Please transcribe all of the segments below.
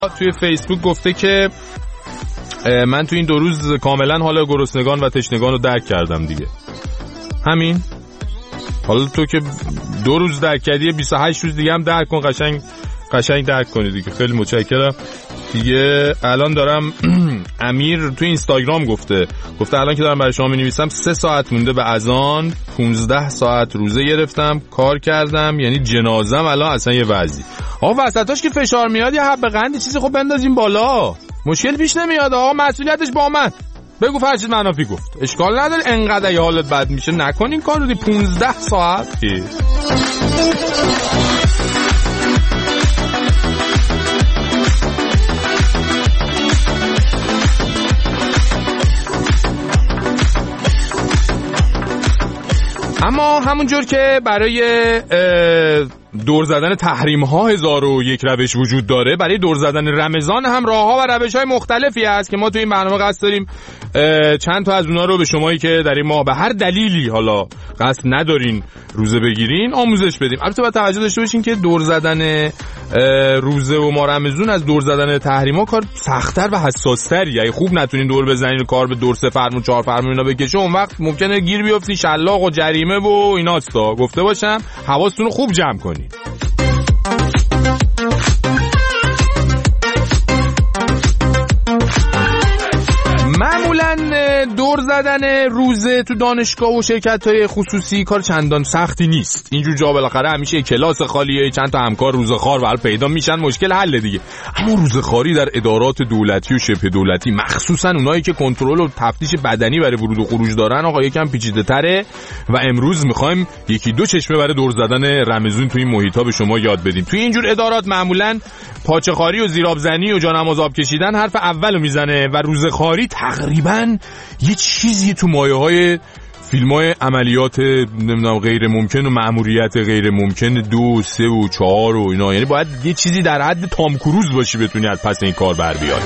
توی فیسبوک گفته که من تو این 2 روز کاملا حال گرسنگان و تشنگان رو درک کردم دیگه. همین. حالا تو که 2 روز درک کردی 28 روز دیگه هم درک کن، قشنگ درک کنی دیگه. خیلی متشکرم دیگه. الان دارم امیر تو اینستاگرام گفته الان که دارم برای شما می‌نویسم 3 ساعت مونده به اذان، 15 ساعت روزه گرفتم، کار کردم، یعنی جنازم الان اصلا یه وضعی. آقا وسطاش که فشار میاد یه حب قند چیزی خب بندازیم بالا، مشکل پیش نمیاد. آقا مسئولیتش با من. بگو فرشید منافی گفت، اشکال نداره. انقدر یه حالت بد میشه نکنین کارو دی. 15 ساعت اما همونجور که برای دور زدن تحریم ها 1001 روش وجود داره، برای دور زدن رمضان هم راه ها و روش های مختلفی هست که ما تو این برنامه قصد داریم چند تا از اونا رو به شمایی که در این ماه به هر دلیلی حالا قصد ندارین روزه بگیرین آموزش بدیم. البته باید توجه داشته باشین که دور زدن روزه و ماه رمضان از دور زدن تحریم ها کار سخت‌تر و حساس‌تری. اگه خوب نتونین دور بزنین، کار به دور 3 فرمون 4 فرمون اینا بکشه، اون وقت ممکنه گیر بیافتین شلاق و جریمه و ایناستا. گفته باشم حواستون رو خوب جمع کنین. معمولاً دور زدن روزه تو دانشگاه و شرکت‌های خصوصی کار چندان سختی نیست. اینجور جا بالاخره همیشه کلاس خالیه، چند تا همکار روزخوار ول پیدا میشن، مشکل حل دیگه. اما روزخواری در ادارات دولتی و شبه دولتی، مخصوصاً اونایی که کنترل و تفتیش بدنی برای ورود و خروج دارن، آقا یکم پیچیده‌تره و امروز می‌خوایم 1-2 چشمه برای دور زدن رمضان تو این محیطا به شما یاد بدیم. تو اینجور ادارات معمولاً پاچه‌خواری و زیرآبزنی و جانماز آب کشیدن حرف اولو میزنه و روزخواری تقریباً یه چیزی تو مایه‌های فیلم‌های عملیات نمیدونم غیر ممکن و مأموریت غیر ممکن 2، 3 و 4 و اینا. یعنی باید یه چیزی در حد تام کروز باشی بتونی از پس این کار بر بیاری.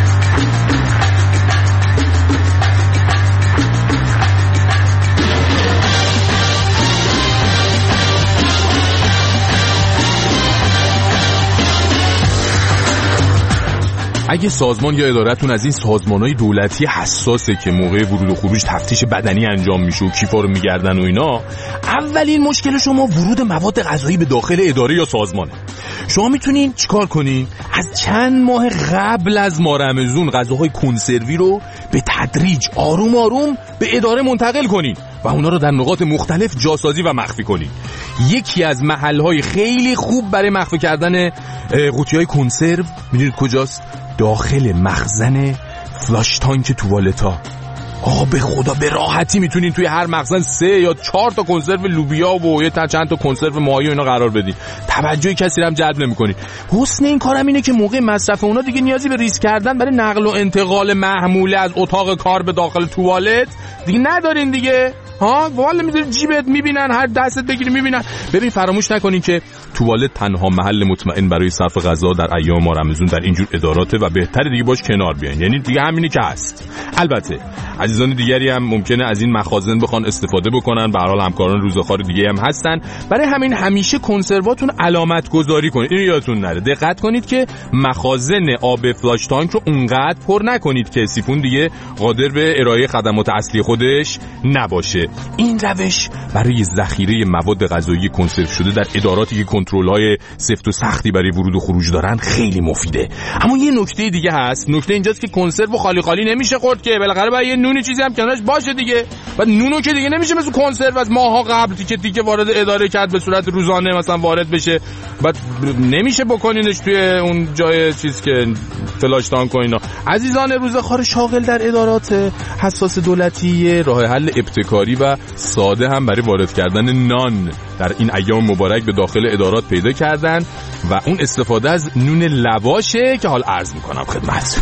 اگه سازمان یا ادارتون از این سازمان‌های دولتی حساسه که موقع ورود و خروج تفتیش بدنی انجام میشه و کیفا رو میگردن و اینا، اولین مشکل شما ورود مواد غذایی به داخل اداره یا سازمانه. شما میتونین چیکار کنین؟ از چند ماه قبل از ماه رمضان غذاهای کنسروی رو به تدریج آروم آروم به اداره منتقل کنین و اونا رو در نقاط مختلف جاسازی و مخفی کنین. یکی از محل‌های خیلی خوب برای مخفی کردن قوطی‌های کنسرو میدونید کجاست؟ داخل مخزن فلاش تانک توالتا. آقا به خدا به راحتی میتونین توی هر مخزن 3 یا 4 تا کنسرو لوبیا و یه چند تا کنسرو ماهی و اینا قرار بدین. توجه کسی رو هم جلب نمی‌کنین. حسن این کارم اینه که موقع مصرف اونا دیگه نیازی به ریسک کردن برای نقل و انتقال محموله از اتاق کار به داخل توالت دیگه ندارین دیگه. ها والا میذاری جیبت، میبینن هر دستت بگیری میبینن. ببین فراموش نکنین که توالت تنها محل مطمئن برای صرف غذا در ایام ماه رمضان در اینجور اداراته و بهتره دیگه باش کنار بیاین. یعنی دیگه همینی که هست. البته عزیزان دیگری هم ممکنه از این مخازن بخوان استفاده بکنن، به هر حال همکاران روزخوار دیگه هم هستن. برای همین همیشه کنسرواتون علامت گذاری کنید. اینو یادتون نره. دقت کنید که مخازن آب فلاش تانک رو اونقدر پر نکنید که سیفون دیگه قادر به ارائه خدمات اصلی خودش نباشه. این روش برای ذخیره مواد غذایی کنسرو شده در اداراتی که کنترل‌های سفت و سختی برای ورود و خروج دارن خیلی مفیده. اما یه نکته دیگه هست. نکته اینجاست که کنسرو خالی خالی نمیشه خورد که بالاخره باید یه نونی چیزی هم کنارش باشه دیگه. و نونو که دیگه نمیشه مثل کنسرو از ماها قبل تیکه وارد اداره کرد به صورت روزانه مثلا وارد بشه. بعد نمیشه بکنینش توی اون جای چیز که فلاش تانک و اینا. عزیزان روزخوار شاغل در ادارات حساس دولتی راه حل ابتکاری و ساده هم برای وارد کردن نان در این ایام مبارک به داخل ادارات پیدا کردن و اون استفاده از نون لواشه که حال عرض میکنم خدمت.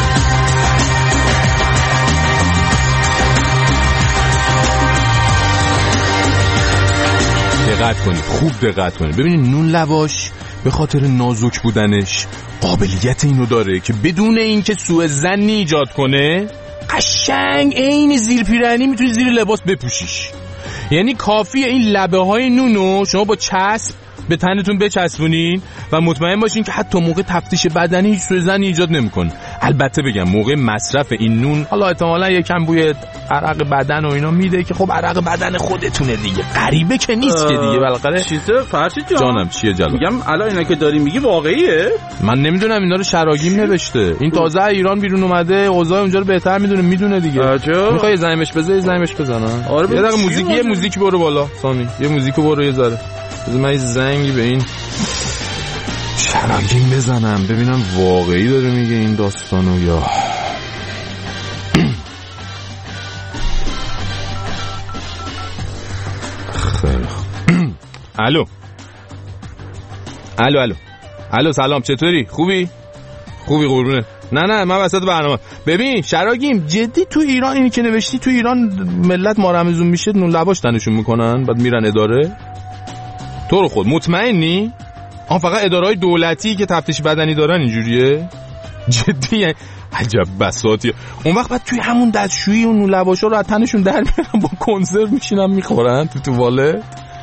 دقت کنید، خوب دقت کنید. ببینید نون لواش به خاطر نازک بودنش قابلیت اینو داره که بدون اینکه سوء ظنی ایجاد کنه قشنگ عین زیر پیرهنی میتونی زیر لباس بپوشیش. یعنی کافیه این لبه های نونو شما با چسب به تنتون بچسبونین و مطمئن باشین که حتی موقع تفتیش بدنی هیچ سوء ظنی ایجاد نمی‌کنه. البته بگم موقع مصرف این نون حالا احتمالاً یکم بوی عرق بدن و اینا میده که خب عرق بدن خودتونه دیگه، غریبه که نیست که دیگه. بالاخره چیزه فرشید جانم چیه جلال؟ میگم الان اینا که داری میگی واقعیه؟ من نمیدونم، اینا رو شراگیم نوشته. این تازه ایران بیرون اومده، اوضاع اونجا رو بهتر میدونه دیگه. میخوای زنگش بزنم؟ آره یه دقیقه موزیک برو بالا سامی، یه موزیکو برو یه ذره. بذار من زنگی به این شراگیم بزنم ببینم واقعی داره میگه این داستانو یا خیلی. الو سلام، چطوری؟ خوبی قربونه. نه من وسط برنامه. ببین شراگیم، جدی تو ایران اینی که نوشتی تو ایران ملت ما رمزون میشه نون لباش تنشون میکنن بعد میرن اداره؟ تو رو خود مطمئنی؟ فقط اداره‌های دولتی که تفتیش بدنی دارن اینجوریه؟ جدی؟ عجب بساطیه. اون وقت بعد توی همون دستشویی اون نون لباشا رو از تنشون در میارن با کنسرو میشینن میخورن تو توالت؟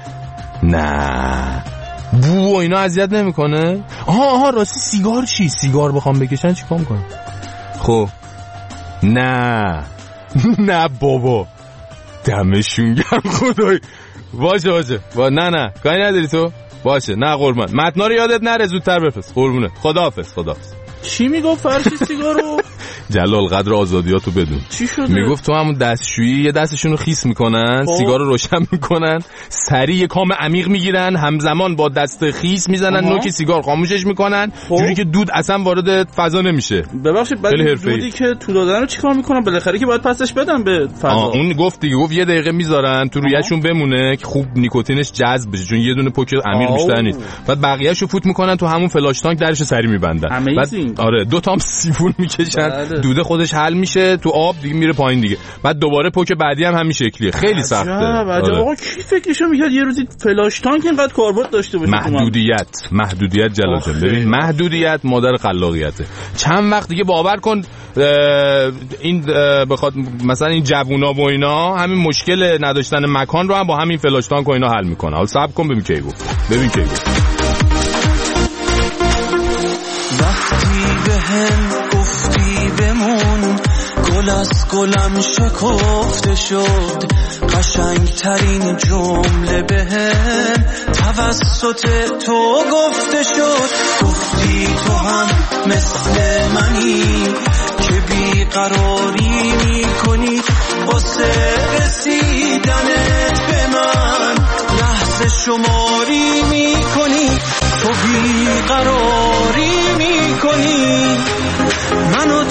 نه بو و اینا اذیت نمیکنه؟ آها راستی سیگار چی؟ سیگار بخوام بکشن چیکار میکنن؟ خب نه بابا دمشون گرم خدای. باشه نه کاری نداری تو؟ باشه نه قربان، متنا رو یادت نره زودتر بفرست قربونه. خداحافظ. چی میگفت فرشی سیگارو؟ جلال قدر آزادیاتو بدون. چی شده؟ میگفت تو همون دستشویی یه دستشون رو خیس میکنن، سیگار رو روشن میکنن، سریع یه کام عمیق میگیرن، همزمان با دست خیس میزنن نوک سیگار خاموشش میکنن جوری که دود اصلا وارد فضا نمیشه. ببخشید بعد دودی که تو دادن رو چیکار میکنن؟ بالاخره که باید پسش بدن به فضا. اون گفت یه دقیقه میذارن تو رویشون بمونه که خوب نیکوتینش جذب بشه، چون یه دونه پوک عمیق بیشتر نیست. بعد بقیه‌شو فوت میکنن تو همون فلاش تانک، درش سری میبندن. بعد آره 2 تا سیفون میکشن، دوده خودش حل میشه تو آب دیگه میره پایین دیگه. بعد دوباره پوک بعدی هم همین شکلیه. خیلی سخته. آقا کی فکرشو میکرد یه روزی فلاش تانک اینقدر کاربرد داشته باشه؟ محدودیت جلال جان. ببین محدودیت مادر خلاقیته. چند وقت دیگه باور کن این بخواد مثلا این جوونا و اینا همین مشکل نداشتن مکان رو هم با همین فلاش تانک و اینا حل میکنه. حالا صبر کن ببین کی گفت. بهم گفتی بمون، گل از گلم شکفته شد، قشنگ ترین جمله بهم توسط تو گفته شد. گفتی تو هم مثل منی که بیقراری میکنی واسه رسیدنت به من، لحظه شماری میکنی، تو بیقراری میکنی. من و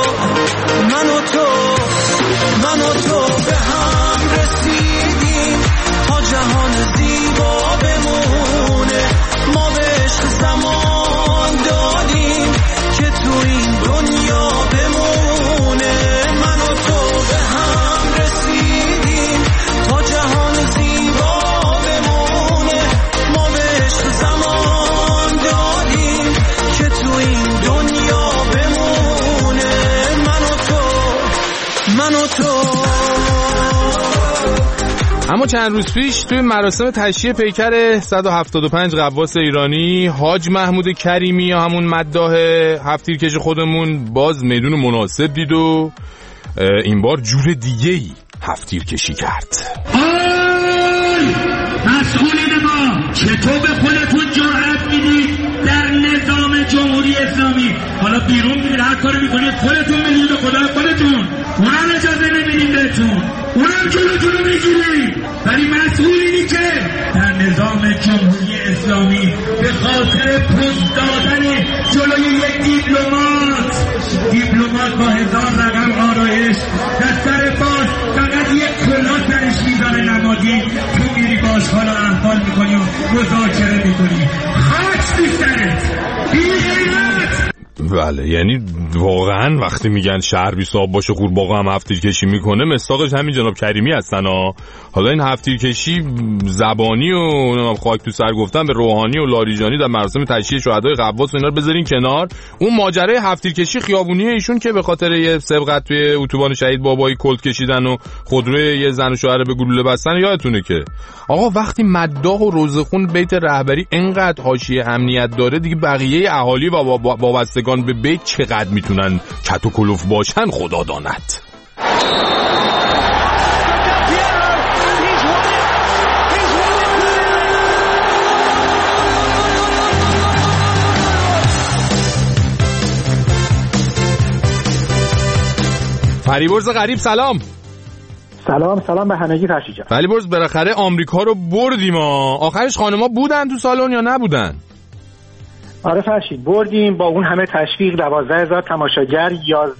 تو به هم رسیدیم تا جهان زیبا بمونه، ما بهش زمان دادیم که تو این دنیا بمونه. من و تو به هم رسیدیم تا جهان زیبا بمونه، ما بهش زمان دادیم که تو این دنیا بمونه. من و تو. اما چند روز پیش توی مراسم تشییع پیکر 175 غواص ایرانی حاج محمود کریمی یا همون مداح هفت‌تیرکش خودمون باز میدون مناسب دید و این بار جور دیگه‌ای هفت‌تیرکشی کرد. مسئولین ما چطور به خودتون جرأت میدید در نظام جمهوری اسلامی؟ حالا بیرون میدید هر کاری میکنید خودتون میدید به خدا خودتون، اونم اجازه نمیدید بهتون، اونم جلوتون رو میگیرید. ولی مسئولینی که در نظام جمهوری اسلامی به خاطر پست دادن جلوی یک دیپلمات با 1000 رقم آرایش دفتر باز فقط یک کلاه سرش میذاره نمادی، تو میری باش حالا احوال میکنی و مذاکره میکنی. خاک تو سرت بی غیرت. بله، یعنی واقعا وقتی میگن شهر بی صاحب باشه قورباغه هم هفتیر کشی میکنه، مستاقش همین جناب کریمی هستن ها. حالا این هفتیر کشی زبانی و خاک تو سر گفتن به روحانی و لاریجانی در مراسم تشییع شهدای قواس و اینا رو بذارین کنار. اون ماجرای هفتیر کشی خیابونی ایشون که به خاطر یه سبقت توی اتوبان شهید بابایی کلت کشیدن و خودروی یه زن و شوهر به گلوله بستن، یادتونه که آقا وقتی مداح و روزخون بیت رهبری انقدر حاشیه امنیت داره، دیگه بقیه اهالی و وابستگان به بیت چقدر میتونن کت و کلوف باشن خدا داند. فریبرز غریب سلام. سلام به همگی فرشید جان. فریبرز بالاخره آمریکا رو بردیم. آخرش خانم‌ها بودن تو سالن یا نبودن؟ آره فرشید بردیم، با اون همه تشویق 12000 تماشاگر،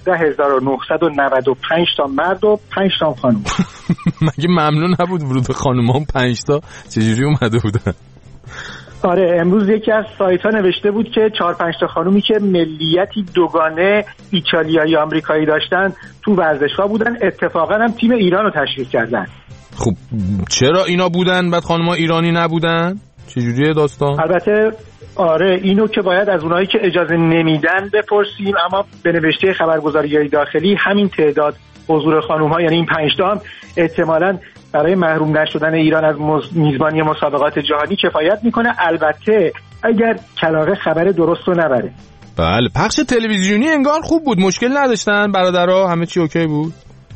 11995 تا مرد و 5 تا خانم. مگه ممنون نبود ورود خانم‌ها 5 تا؟ چجوری اومده بودن؟ آره امروز یکی از سایت‌ها نوشته بود که 4-5 تا خانومی که ملیتی دوگانه ایتالیایی آمریکایی داشتن تو ورزشگاه بودن، اتفاقا هم تیم ایران رو تشویق کردن. خب چرا اینا بودن بعد خانم‌ها ایرانی نبودن؟ چجوریه داستان؟ البته آره اینو که باید از اونایی که اجازه نمیدن بپرسیم، اما به نوشته خبرگزاری‌های داخلی همین تعداد حضور خانم‌ها، یعنی این 5 تا هم احتمالاً برای محروم نشدن ایران از میزبانی مسابقات جهانی کفایت میکنه، البته اگر کلاغه خبر درست رو نبره. بله پخش تلویزیونی انگار خوب بود، مشکل نداشتن برادرها، همه چی اوکی بود.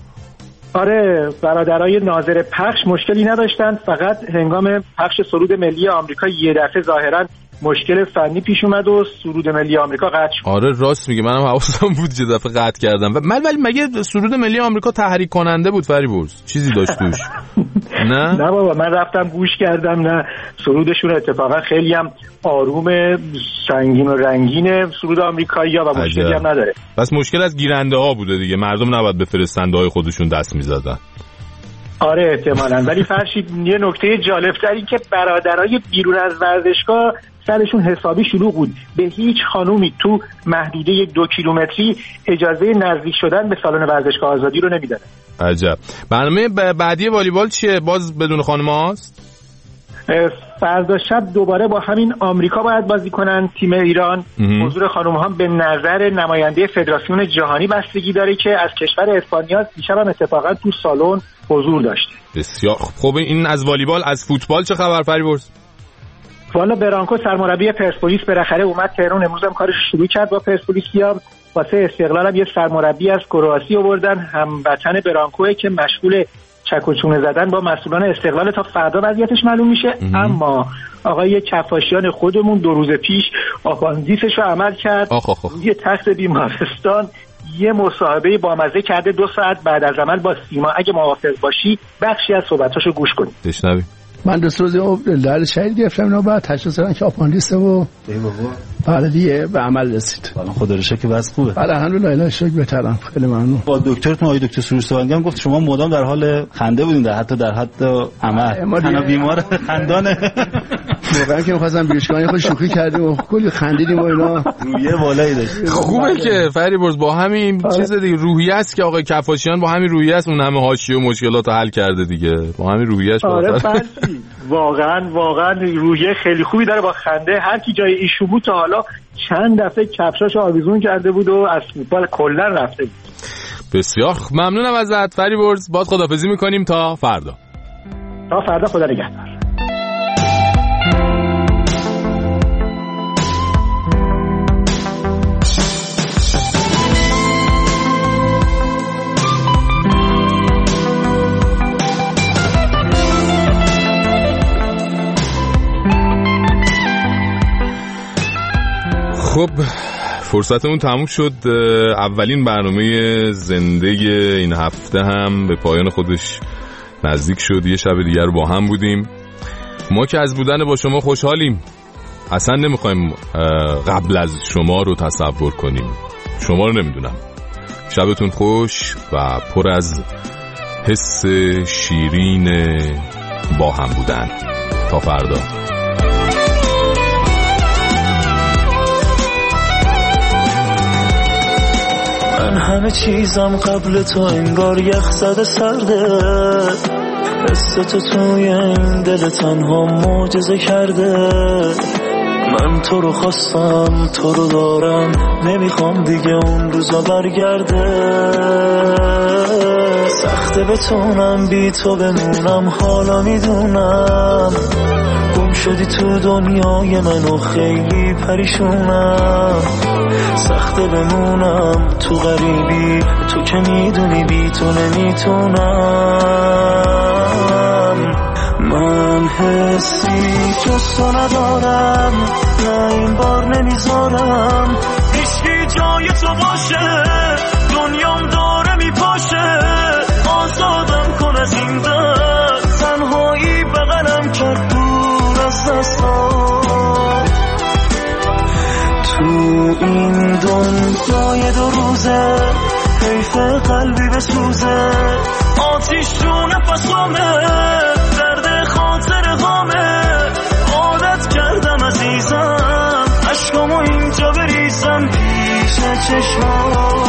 آره برادرای ناظر پخش مشکلی نداشتن، فقط هنگام پخش سرود ملی آمریکا یه دفعه ظاهراً مشکل فنی پیش اومد و سرود ملی آمریکا قطع شد. آره راست میگه، منم حواسم بود یه دفعه قطع کردم. ولی مگه سرود ملی آمریکا تحریک کننده بود فریبرز؟ چیزی داشت توش؟ نه بابا من رفتم گوش کردم، نه سرودشون اتفاقا خیلی هم آروم، سنگین و رنگینه سرود آمریکایی‌ها و مشکلی هم نداره. بس مشکل از گیرنده ها بوده دیگه، مردم نباید به فرستنده های خودشون دست میزدن. آره احتمالاً. ولی فرشید یه نکته جالب‌تری که برادرای بیرون از ورزشگاه سرشون حسابی شلوغ بود، به هیچ خانومی تو محدوده 2 کیلومتری اجازه نزدیک شدن به سالن ورزشگاه آزادی رو نمیدادن. عجب. برنامه بعدی والیبال چیه؟ باز بدون خانم‌هاست؟ فردا شب دوباره با همین آمریکا باید بازی کنن تیم ایران. حضور خانم هم به نظر نماینده فدراسیون جهانی بستگی داره که از کشور اسپانیا دیشب هم اتفاقا تو سالن حضور داشته. بسیار خوب. این از والیبال. از فوتبال چه خبر فریبرز؟ والا برانکو سرمربی پرسپولیس بالاخره اومد تهران، امروز هم کارش شروع کرد با پرسپولیسیا. واسه استقلال هم یه سرمربی از کرواسی آوردن، هموطن برانکوئه که مشغول چک و چونه زدن با مسئولان استقلال تا فردا وضعیتش معلوم میشه. اما آقای کفاشیان خودمون 2 روز پیش آپاندیسش رو عمل کرد، یه تخت بیمارستان یه مصاحبه بامزه کرده 2 ساعت بعد از عمل با سیما. اگه موافق باشی بخشی از صحبتاشو گوش کنید. بشنویم. من 2 روز درد شهید گرفتم، اینا بعد تشخیص دادن که آپاندیسته و بعد دیگه به عمل رسید. خدا رو شکر بس خوبه. بله الحمدلله الهی شکر بهترم. خیلی ممنون. با دکترتون آقای دکتر سروش‌سوانگی هم گفت شما مدام در حال خنده بودین، حتی در حد عمل. تنها بیمار خندانه. واقعا که می‌خواستم بیشکانی خود شوخی کردیم و کلی خندیدیم و اینا. روحیه بالایی داشت. خوبه که فریبرز با همین چیز دیگه روحیه است که آقای کفاشیان با همین روحیه است اون همه حاشیه و مشکلات حل کرده دیگه. با همین روحیه‌اش واقعا روحیه خیلی خوبی داره، با خنده هر کی جای ایشون بود تا حالا چند دفعه کفشاشو آویزون کرده بود و از فوتبال کلا رفته بود. بسیار ممنونم ازت فریبرز. باز خداحافظی میکنیم تا فردا. خدا نگهدار. خب فرصتمون تموم شد. اولین برنامه زنده این هفته هم به پایان خودش نزدیک شد. یه شب دیگر با هم بودیم. ما که از بودن با شما خوشحالیم، اصلا نمیخوایم قبل از شما رو تصور کنیم. شما رو نمیدونم. شبتون خوش و پر از حس شیرین با هم بودن. تا فردا. همه چیزم قبل تو انگار یخ زده سرده، حس تو توی این دل تنها معجزه کرده. من تو رو خواستم تو رو دارم، نمیخوام دیگه اون روزا برگرده. سخته بتونم بی تو بمونم، حالا میدونم گم شدی تو دنیای من و خیلی پریشونم. سخته بمونم تو غریبی، تو که میدونی بی تو نمیتونم. من حسی جز تو ندارم، نه این بار نمیذارم هیچکی جای تو باشه. دنیام داره میپاشه، آزادم کن از این دست. تنهایی بغلم کرد دور از دستم. تو این دنیای دو روزه حیف قلبی بسوزه. آتیش تو نفسامه، درد خاطر غامه. عادت کردم عزیزم عشقامو اینجا بریزم پیش چشمام.